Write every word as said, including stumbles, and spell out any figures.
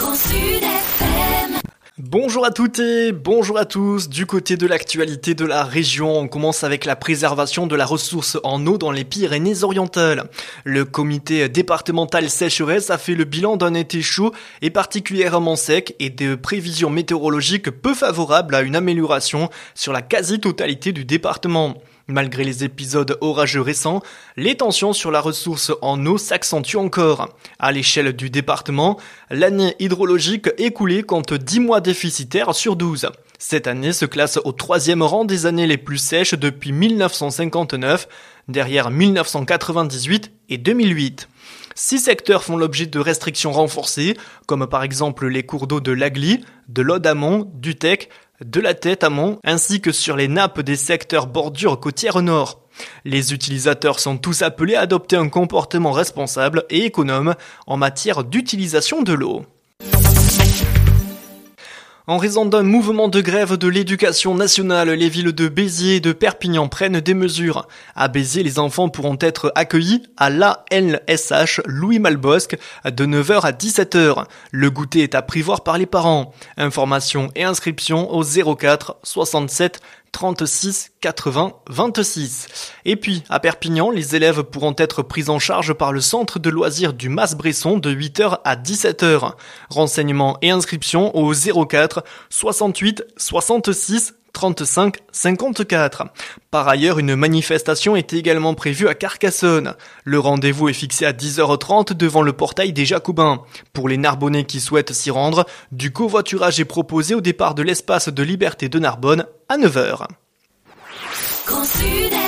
Bonjour à toutes et bonjour à tous. Du côté de l'actualité de la région, on commence avec la préservation de la ressource en eau dans les Pyrénées-Orientales. Le comité départemental sécheresse a fait le bilan d'un été chaud et particulièrement sec et de prévisions météorologiques peu favorables à une amélioration sur la quasi-totalité du département. Malgré les épisodes orageux récents, les tensions sur la ressource en eau s'accentuent encore. À l'échelle du département, l'année hydrologique écoulée compte dix mois déficitaires sur douze. Cette année se classe au troisième rang des années les plus sèches depuis mille neuf cent cinquante-neuf, derrière mille neuf cent quatre-vingt-dix-huit et deux mille huit. Six secteurs font l'objet de restrictions renforcées, comme par exemple les cours d'eau de l'Agly, de l'Aude amont, du Tech, de la Tête amont, ainsi que sur les nappes des secteurs bordures côtières nord. Les utilisateurs sont tous appelés à adopter un comportement responsable et économe en matière d'utilisation de l'eau. En raison d'un mouvement de grève de l'éducation nationale, les villes de Béziers et de Perpignan prennent des mesures. À Béziers, les enfants pourront être accueillis à l'A L S H Louis Malbosc de neuf heures à dix-sept heures. Le goûter est à prévoir par les parents. Informations et inscriptions au zéro quatre soixante-sept trente-six quatre-vingts vingt-six. Et puis, à Perpignan, les élèves pourront être pris en charge par le centre de loisirs du Mas-Bresson de huit heures à dix-sept heures. Renseignements et inscriptions au zéro quatre soixante-huit soixante-six trente-cinq cinquante-quatre. Par ailleurs, une manifestation est également prévue à Carcassonne. Le rendez-vous est fixé à dix heures trente devant le portail des Jacobins. Pour les Narbonnais qui souhaitent s'y rendre, du covoiturage est proposé au départ de l'espace de liberté de Narbonne à neuf heures.